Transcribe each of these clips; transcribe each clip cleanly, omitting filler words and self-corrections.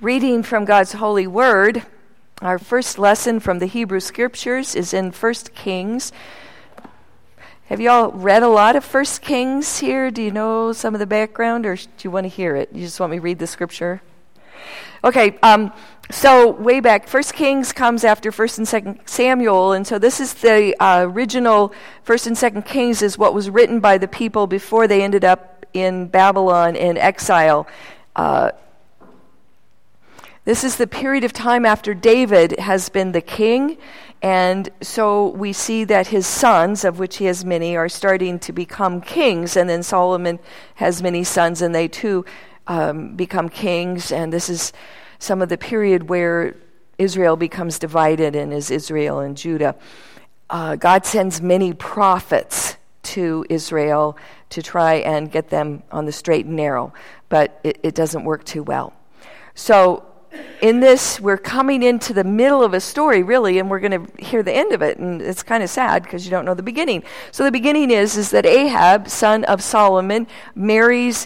Reading from God's holy word, our first lesson from the Hebrew Scriptures is in 1 Kings. Have you all read a lot of 1 Kings here? Do you know some of the background, or do you want to hear it? You just want me to read the scripture? Okay, so way back, 1 Kings comes after 1 and 2 Samuel, and so this is the original 1 and 2 Kings is what was written by the people before they ended up in Babylon in exile. This is the period of time after David has been the king, and so we see that his sons, of which he has many, are starting to become kings, and then Solomon has many sons, and they too become kings, and this is some of the period where Israel becomes divided and is Israel and Judah. God sends many prophets to Israel to try and get them on the straight and narrow, but it doesn't work too well. So in this, we're coming into the middle of a story, really, and we're going to hear the end of it, and it's kind of sad because you don't know the beginning. So the beginning is that Ahab, son of Solomon, marries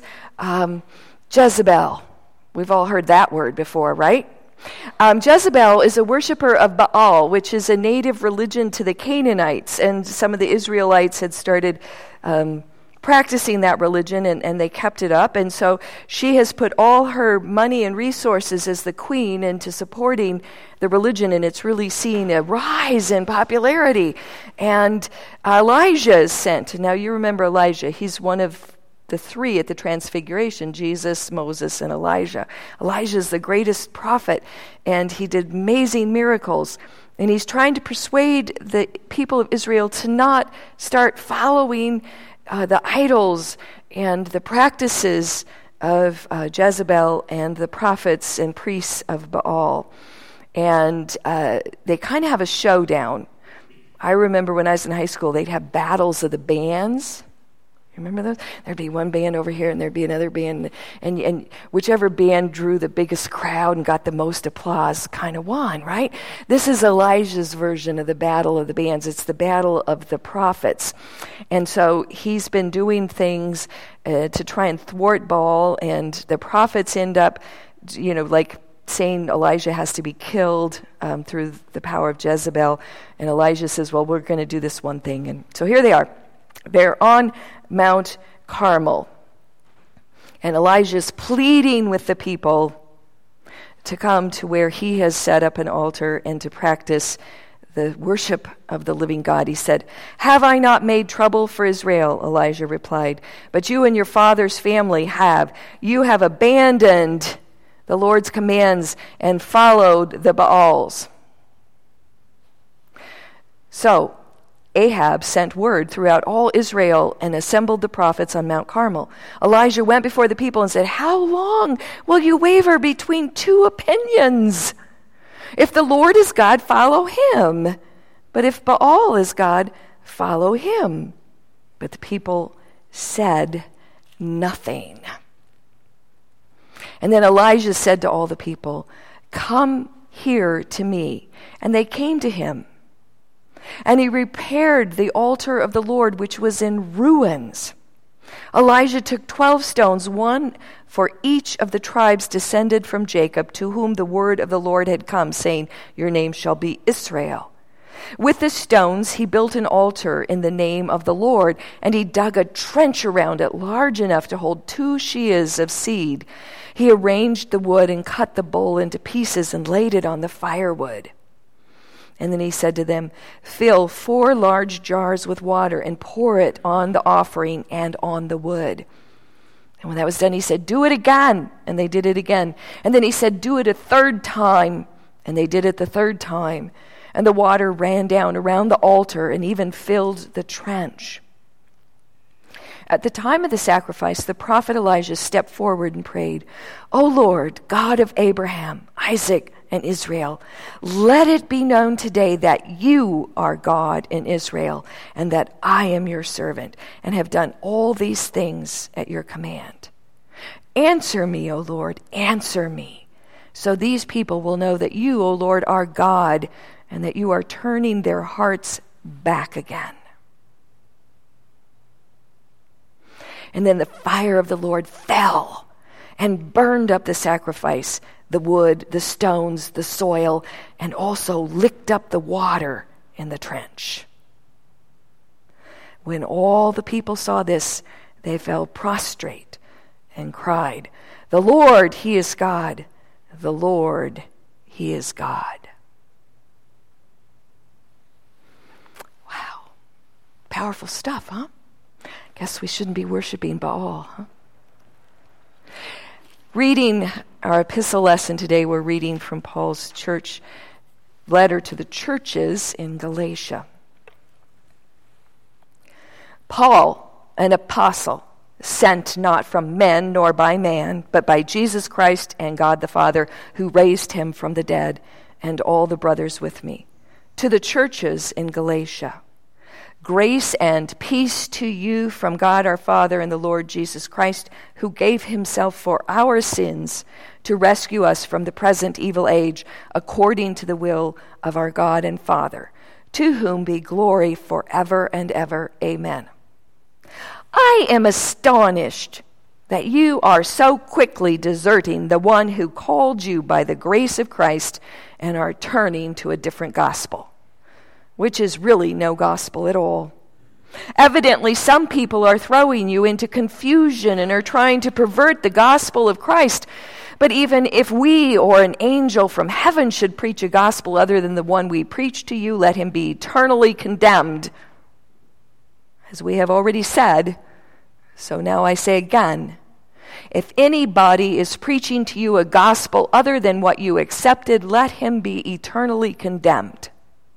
Jezebel. We've all heard that word before, right? Jezebel is a worshiper of Baal, which is a native religion to the Canaanites, and some of the Israelites had started practicing that religion, and they kept it up. And so she has put all her money and resources as the queen into supporting the religion, and it's really seeing a rise in popularity. And Elijah is sent. Now you remember Elijah. He's one of the three at the Transfiguration: Jesus, Moses, and Elijah. Elijah is the greatest prophet, and he did amazing miracles. And he's trying to persuade the people of Israel to not start following the idols and the practices of Jezebel and the prophets and priests of Baal. And they kind of have a showdown. I remember when I was in high school, they'd have battles of the bands. Remember those? There'd be one band over here, and there'd be another band, and whichever band drew the biggest crowd and got the most applause kind of won, right? This is Elijah's version of the battle of the bands. It's the battle of the prophets. And so he's been doing things to try and thwart Baal, and the prophets end up, like saying Elijah has to be killed through the power of Jezebel. And Elijah says, well, we're going to do this one thing. And so here they are. They're on Mount Carmel, and Elijah's pleading with the people to come to where he has set up an altar and to practice the worship of the living God. He said, "Have I not made trouble for Israel?" Elijah replied, "But you and your father's family have. You have abandoned the Lord's commands and followed the Baals." So Ahab sent word throughout all Israel and assembled the prophets on Mount Carmel. Elijah went before the people and said, "How long will you waver between two opinions? If the Lord is God, follow him. But if Baal is God, follow him." But the people said nothing. And then Elijah said to all the people, "Come here to me." And they came to him. And he repaired the altar of the Lord, which was in ruins. Elijah took 12 stones, one for each of the tribes descended from Jacob, to whom the word of the Lord had come, saying, "Your name shall be Israel." With the stones he built an altar in the name of the Lord, and he dug a trench around it large enough to hold 2 sheas of seed. He arranged the wood and cut the bowl into pieces and laid it on the firewood. And then he said to them, "Fill 4 large jars with water and pour it on the offering and on the wood." And when that was done, he said, "Do it again." And they did it again. And then he said, "Do it a third time." And they did it the third time. And the water ran down around the altar and even filled the trench. At the time of the sacrifice, the prophet Elijah stepped forward and prayed, "O Lord, God of Abraham, Isaac, and Israel, let it be known today that you are God in Israel, and that I am your servant, and have done all these things at your command. Answer me, O Lord, answer me, so these people will know that you, O Lord, are God, and that you are turning their hearts back again." And then the fire of the Lord fell and burned up the sacrifice, the wood, the stones, the soil, and also licked up the water in the trench. When all the people saw this, they fell prostrate and cried, "The Lord, He is God. The Lord, He is God." Wow. Powerful stuff, huh? Guess we shouldn't be worshiping Baal, huh? Reading our epistle lesson today, we're reading from Paul's church letter to the churches in Galatia. Paul, an apostle, sent not from men nor by man, but by Jesus Christ and God the Father, who raised him from the dead, and all the brothers with me, to the churches in Galatia. Grace and peace to you from God our Father and the Lord Jesus Christ, who gave himself for our sins to rescue us from the present evil age, according to the will of our God and Father, to whom be glory forever and ever. Amen. I am astonished that you are so quickly deserting the one who called you by the grace of Christ and are turning to a different gospel, which is really no gospel at all. Evidently, some people are throwing you into confusion and are trying to pervert the gospel of Christ. But even if we or an angel from heaven should preach a gospel other than the one we preach to you, let him be eternally condemned. As we have already said, so now I say again, if anybody is preaching to you a gospel other than what you accepted, let him be eternally condemned.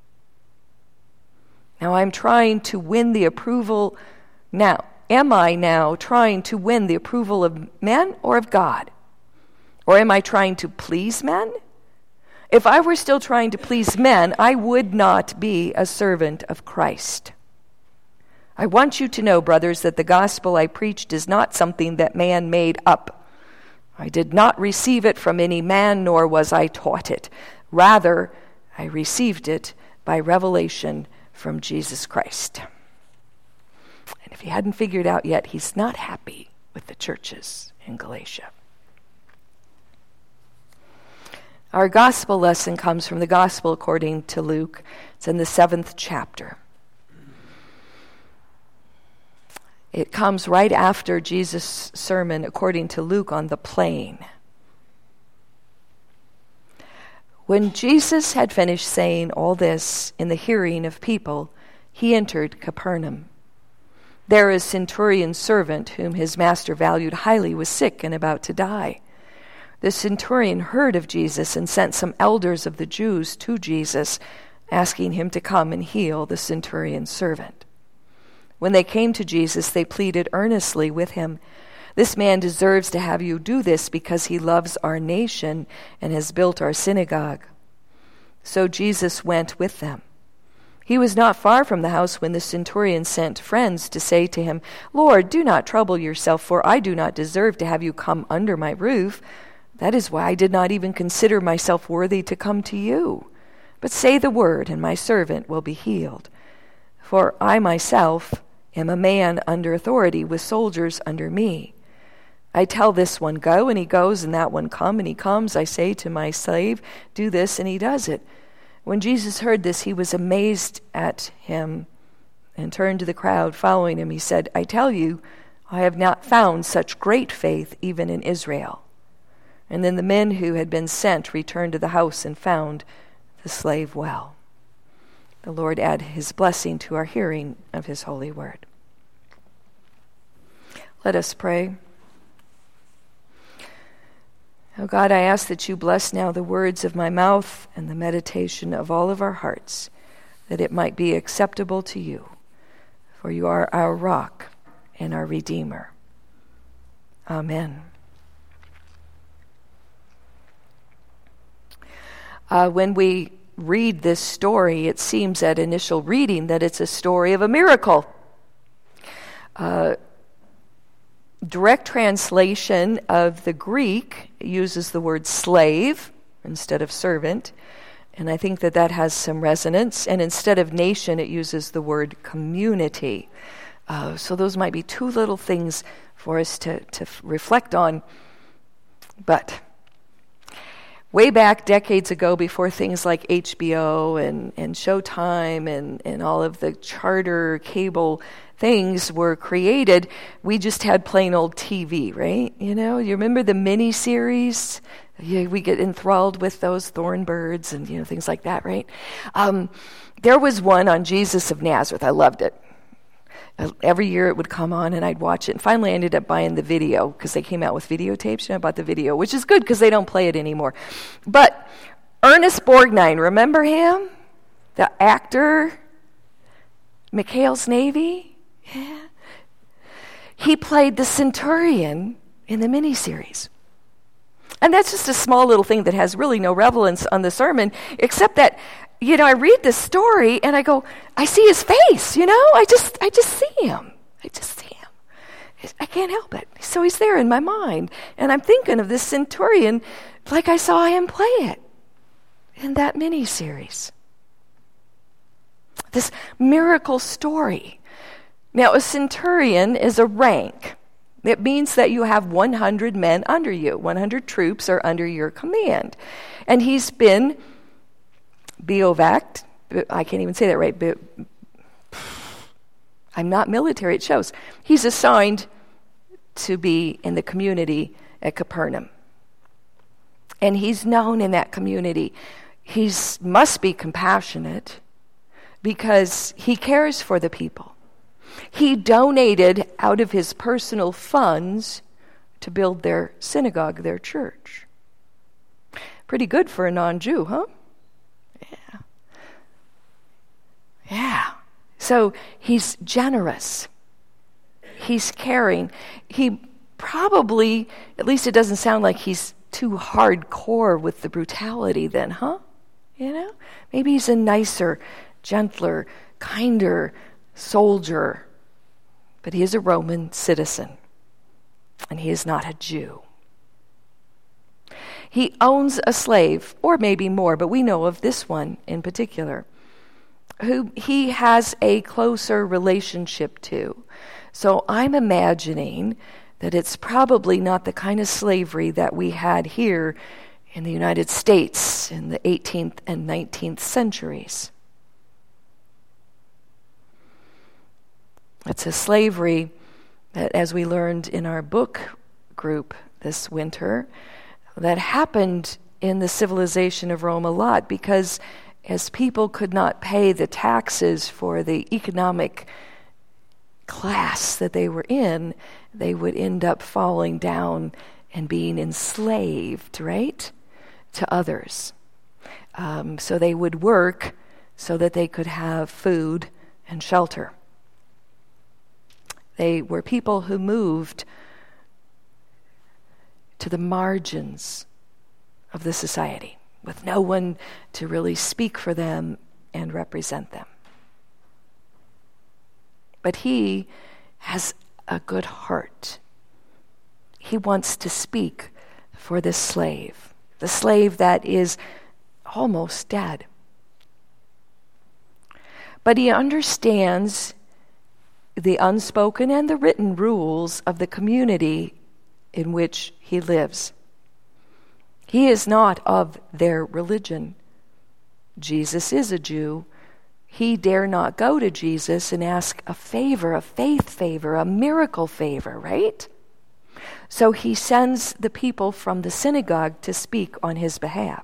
Now I'm trying to win the approval now. Am I now trying to win the approval of men or of God? Or am I trying to please men? If I were still trying to please men, I would not be a servant of Christ. I want you to know, brothers, that the gospel I preached is not something that man made up. I did not receive it from any man, nor was I taught it. Rather, I received it by revelation from Jesus Christ. And if you hadn't figured out yet, he's not happy with the churches in Galatia. Our gospel lesson comes from the gospel according to Luke. It's in the 7th chapter. It comes right after Jesus' sermon, according to Luke, on the plain. When Jesus had finished saying all this in the hearing of people, he entered Capernaum. There a centurion's servant, whom his master valued highly, was sick and about to die. The centurion heard of Jesus and sent some elders of the Jews to Jesus, asking him to come and heal the centurion's servant. When they came to Jesus, they pleaded earnestly with him, "This man deserves to have you do this because he loves our nation and has built our synagogue." So Jesus went with them. He was not far from the house when the centurion sent friends to say to him, "Lord, do not trouble yourself, for I do not deserve to have you come under my roof. That is why I did not even consider myself worthy to come to you. But say the word, and my servant will be healed. For I myself am a man under authority, with soldiers under me. I tell this one, go, and he goes, and that one, come, and he comes. I say to my slave, do this, and he does it." When Jesus heard this, he was amazed at him and turned to the crowd following him. He said, "I tell you, I have not found such great faith even in Israel." And then the men who had been sent returned to the house and found the slave well. The Lord add his blessing to our hearing of his holy word. Let us pray. Oh God, I ask that you bless now the words of my mouth and the meditation of all of our hearts, that it might be acceptable to you, for you are our rock and our Redeemer. Amen. When we read this story, it seems at initial reading that it's a story of a miracle. Direct translation of the Greek uses the word slave instead of servant, and I think that that has some resonance. And instead of nation, it uses the word community. So those might be two little things for us to reflect on. But way back decades ago, before things like HBO and Showtime and all of the charter cable things were created, we just had plain old TV, right? You remember the mini-series? Yeah, we get enthralled with those Thornbirds and things like that, right? There was one on Jesus of Nazareth. I loved it. Every year it would come on and I'd watch it. And finally I ended up buying the video because they came out with videotapes. I bought the video, which is good because they don't play it anymore. But Ernest Borgnine, remember him? The actor, McHale's Navy? Yeah. He played the centurion in the miniseries. And that's just a small little thing that has really no relevance on the sermon, except that I read this story and I go, I see his face, I just see him. I can't help it. So he's there in my mind. And I'm thinking of this centurion like I saw him play it in that miniseries. This miracle story. Now, a centurion is a rank. It means that you have 100 men under you. 100 troops are under your command. And he's been Beovac'd. I can't even say that right. I'm not military, it shows. He's assigned to be in the community at Capernaum. And he's known in that community. He must be compassionate because he cares for the people. He donated out of his personal funds to build their synagogue, their church. Pretty good for a non-Jew, huh? Yeah. So he's generous. He's caring. He probably, at least it doesn't sound like he's too hardcore with the brutality then, huh? Maybe he's a nicer, gentler, kinder soldier. But he is a Roman citizen. And he is not a Jew. He owns a slave, or maybe more, but we know of this one in particular, who he has a closer relationship to. So I'm imagining that it's probably not the kind of slavery that we had here in the United States in the 18th and 19th centuries. It's a slavery that, as we learned in our book group this winter, that happened in the civilization of Rome a lot because as people could not pay the taxes for the economic class that they were in, they would end up falling down and being enslaved, right, to others. So they would work so that they could have food and shelter. They were people who moved to the margins of the society, with no one to really speak for them and represent them. But he has a good heart. He wants to speak for this slave, the slave that is almost dead. But he understands the unspoken and the written rules of the community in which he lives. He is not of their religion. Jesus is a Jew. He dare not go to Jesus and ask a favor, a faith favor, a miracle favor, right? So he sends the people from the synagogue to speak on his behalf.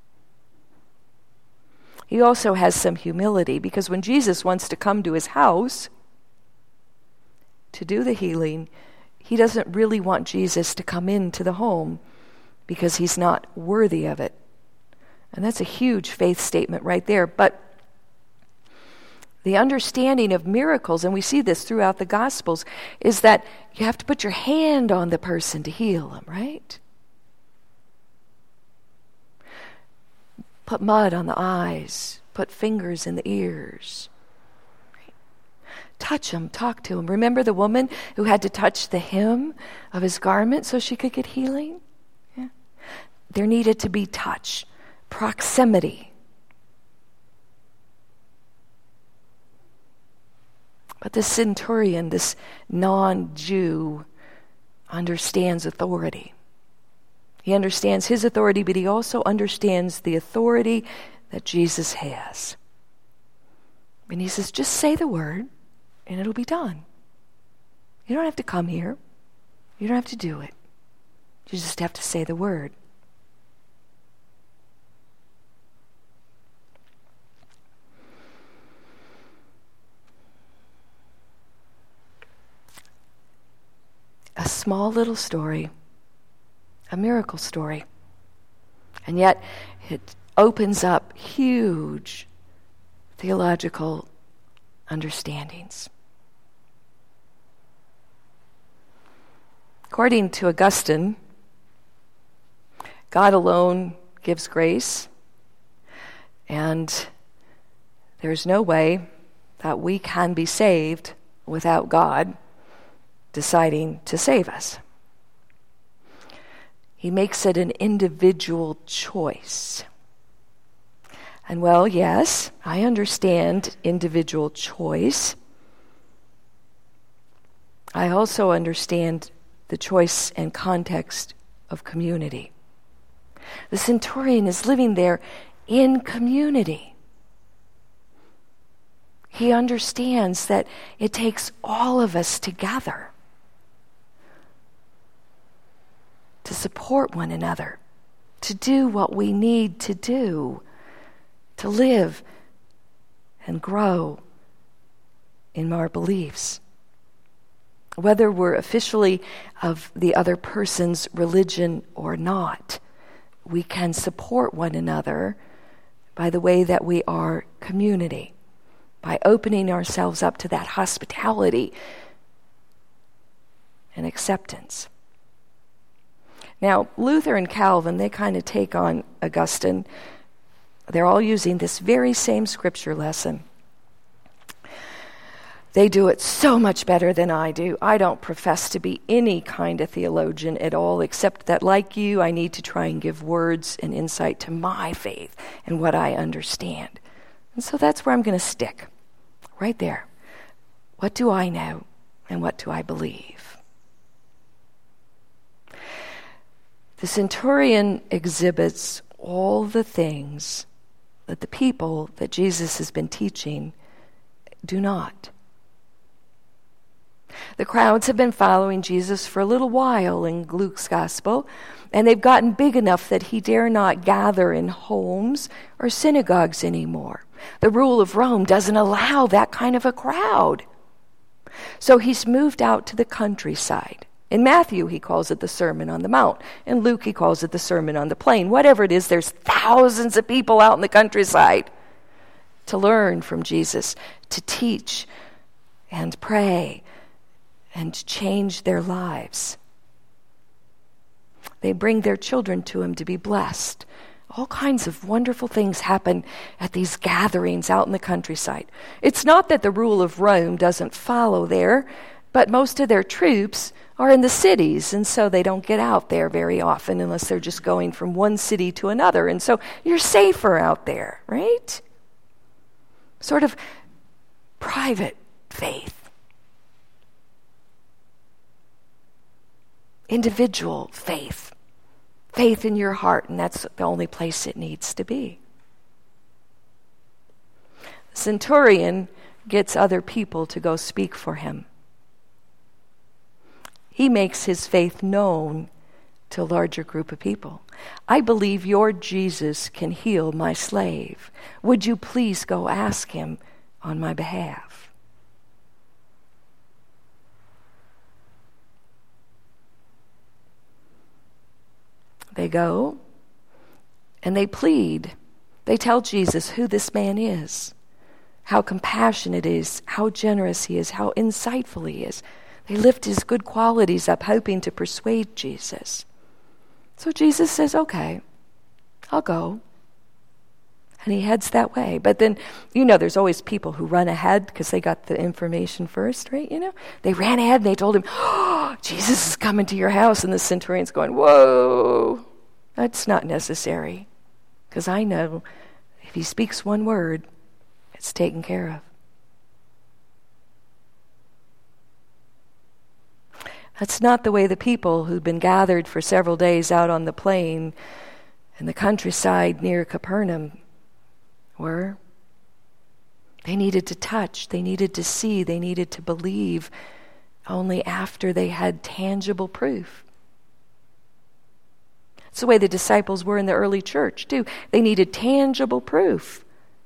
He also has some humility because when Jesus wants to come to his house to do the healing, he doesn't really want Jesus to come into the home because he's not worthy of it. And that's a huge faith statement right there. But the understanding of miracles, and we see this throughout the Gospels, is that you have to put your hand on the person to heal them, right? Put mud on the eyes, put fingers in the ears. Touch him, talk to him. Remember the woman who had to touch the hem of his garment so she could get healing? Yeah. There needed to be touch, proximity. But the centurion, this non-Jew, understands authority. He understands his authority, but he also understands the authority that Jesus has. And he says, just say the word and it'll be done. You don't have to come here. You don't have to do it. You just have to say the word. A small little story, a miracle story. And yet it opens up huge theological understandings. According to Augustine, God alone gives grace, and there's no way that we can be saved without God deciding to save us. He makes it an individual choice. And well, yes, I understand individual choice. I also understand the choice and context of community. The centurion is living there in community. He understands that it takes all of us together to support one another, to do what we need to do, to live and grow in our beliefs. Whether we're officially of the other person's religion or not, we can support one another by the way that we are community, by opening ourselves up to that hospitality and acceptance. Now, Luther and Calvin, they kind of take on Augustine. They're all using this very same scripture lesson. They do it so much better than I do. I don't profess to be any kind of theologian at all, except that, like you, I need to try and give words and insight to my faith and what I understand. And so that's where I'm going to stick, right there. What do I know and what do I believe? The centurion exhibits all the things that the people that Jesus has been teaching do not. The crowds have been following Jesus for a little while in Luke's gospel, and they've gotten big enough that he dare not gather in homes or synagogues anymore. The rule of Rome doesn't allow that kind of a crowd. So he's moved out to the countryside. In Matthew, he calls it the Sermon on the Mount. In Luke, he calls it the Sermon on the Plain. Whatever it is, there's thousands of people out in the countryside to learn from Jesus, to teach and pray and change their lives. They bring their children to him to be blessed. All kinds of wonderful things happen at these gatherings out in the countryside. It's not that the rule of Rome doesn't follow there, but most of their troops are in the cities, and so they don't get out there very often unless they're just going from one city to another. And so you're safer out there, right? Sort of private faith. Individual faith. Faith in your heart, and that's the only place it needs to be. The centurion gets other people to go speak for him. He makes his faith known to a larger group of people. I believe your Jesus can heal my slave. Would you please go ask him on my behalf? They go and they plead. They tell Jesus who this man is, how compassionate he is, how generous he is, how insightful he is. They lift his good qualities up, hoping to persuade Jesus. So Jesus says, okay, I'll go. And he heads that way. But then, there's always people who run ahead because they got the information first, right? They ran ahead and they told him, oh, Jesus is coming to your house. And the centurion's going, whoa, that's not necessary. Because I know if he speaks one word, it's taken care of. That's not the way the people who'd been gathered for several days out on the plain in the countryside near Capernaum were. They needed to touch, they needed to see, they needed to believe only after they had tangible proof. It's the way the disciples were in the early church too. They needed tangible proof.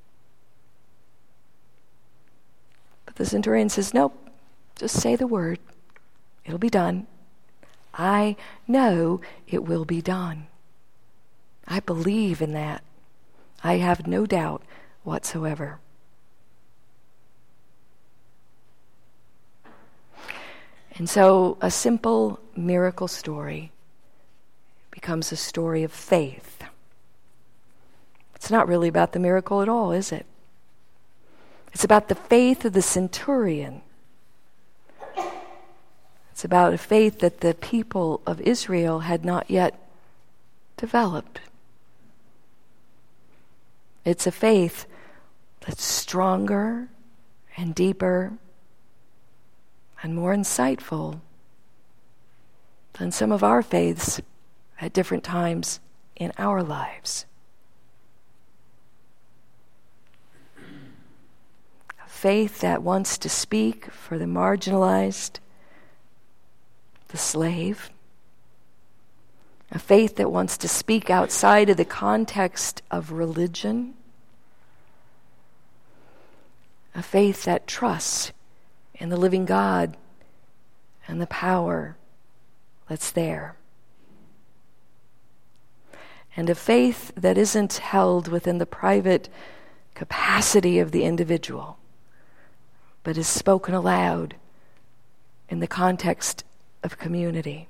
But the centurion says, nope, just say the word. It'll be done. I know it will be done. I believe in that. I have no doubt whatsoever. And so a simple miracle story becomes a story of faith. It's not really about the miracle at all, is it? It's about the faith of the centurion. It's about a faith that the people of Israel had not yet developed. It's a faith that's stronger and deeper and more insightful than some of our faiths at different times in our lives. A faith that wants to speak for the marginalized, the slave. A faith that wants to speak outside of the context of religion. A faith that trusts in the living God and the power that's there. And a faith that isn't held within the private capacity of the individual, but is spoken aloud in the context of community.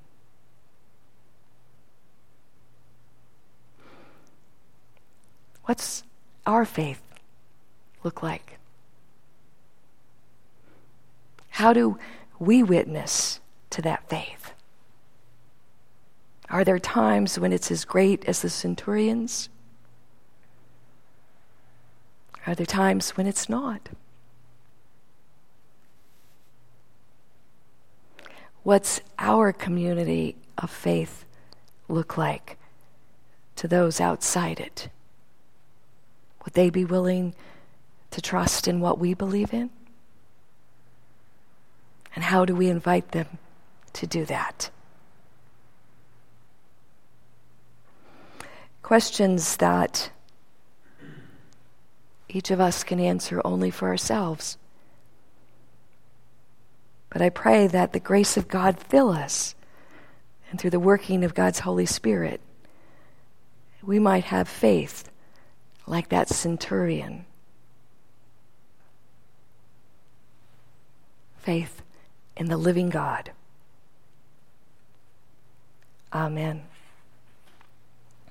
What's our faith look like? How do we witness to that faith? Are there times when it's as great as the centurion's? Are there times when it's not? What's our community of faith look like to those outside it? Would they be willing to trust in what we believe in? And how do we invite them to do that? Questions that each of us can answer only for ourselves. But I pray that the grace of God fill us, and through the working of God's Holy Spirit, we might have faith like that centurion. Faith in the living God. Amen.